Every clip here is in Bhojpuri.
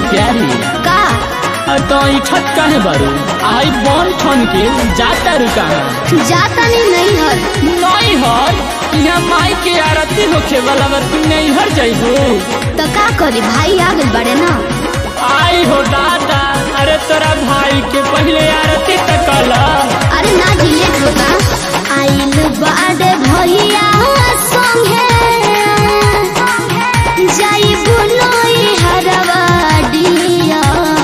प्यारी का तो छत काहे बारू आई बन ठन के जाता रुका जाता नहीं हर यहाँ माई के आरती होखे वाला बा तू नहीं हर जाइबू तो का करी भाई आ गइल बड़े ना। आई हो दादा अरे तोरा भाई के पहले आरती तक कला अरे ना जी लेट होता आइल बाड़े भैया संगे जाई बुलोई हरवा डिया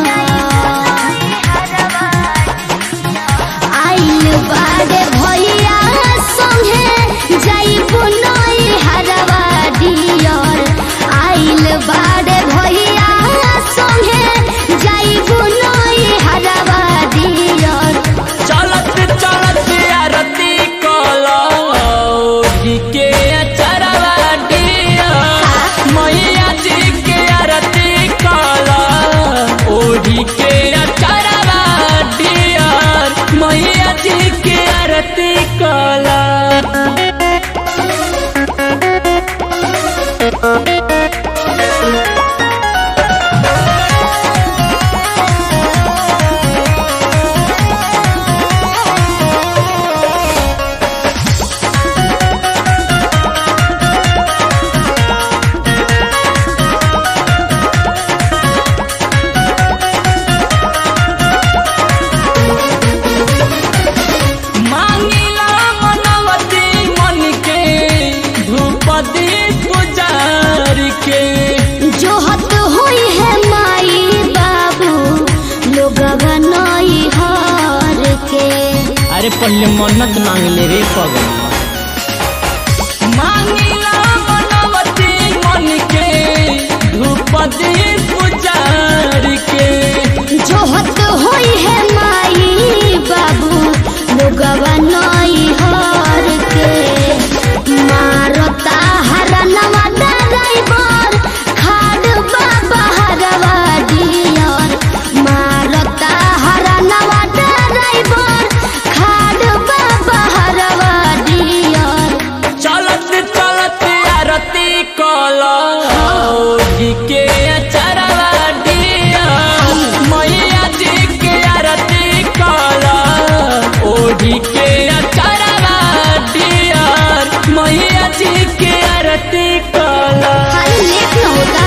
आइल बाड़े भैया संगे जाई बुलोई हरवा डियर आइल बाड़े भैया संगे जाई बुलोई हरवा डियर चलत चलत आरती कला के चरवा डिया मैया जी के आरती कला ओढ़ी के चरवा डिया मैया जी के आरती कला मांगिला मनवती मन के धूपदी पुजार के जोहत होई है माई बाबू लोग नई हार के। अरे पहले मन्नत मांग ले रे पगला मांगिला मनवती मन के धूपदी पुजार के जोहत होई है माई बाबू लोग नई हार के मारता हरनवा ड्राइवर खाड़ बाबा हरवा डियर मारता हरनवा ड्राइवर खाड़ बाबा हरवा डियर चलत चलत आरती कला के चरवा डिया मैया जी के आरती कला ओढ़ी के चरवा डिया मैया जी के आरती कला खाली लेट न होता।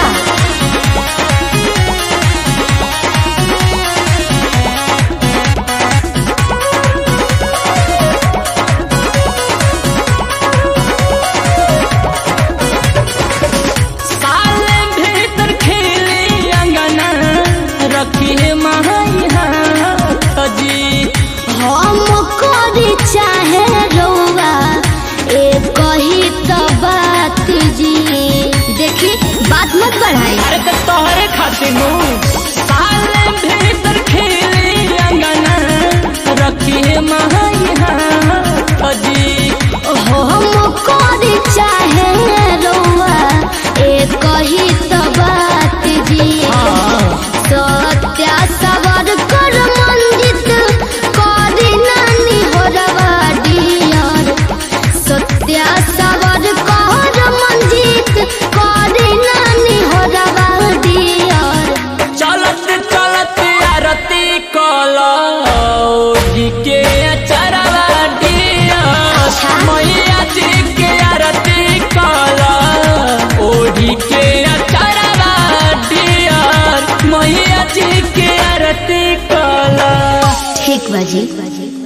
साले भीतर खेली अंगना रखी है माई हाथ जी हम करी चाहे रउआ एक कही तो बात जी देखी बात मत बढ़ाई। अरे तो तोहरे खातिर साले भीतर खेली अंगना रखी है माई हाथ जी हम करी चाहे रउआ एक कही तो बात जी सत्या सवर कर मंडित करी नानी हो रवा डियर सत्या सवर कर मंजित करी नानी हो रवा डियर चलत चलत आरती कला के चरवा डिया मैया जी के आरती कला ओढ़ी के चरवा डिया मैया जी के आरती कला ठीक बाजी।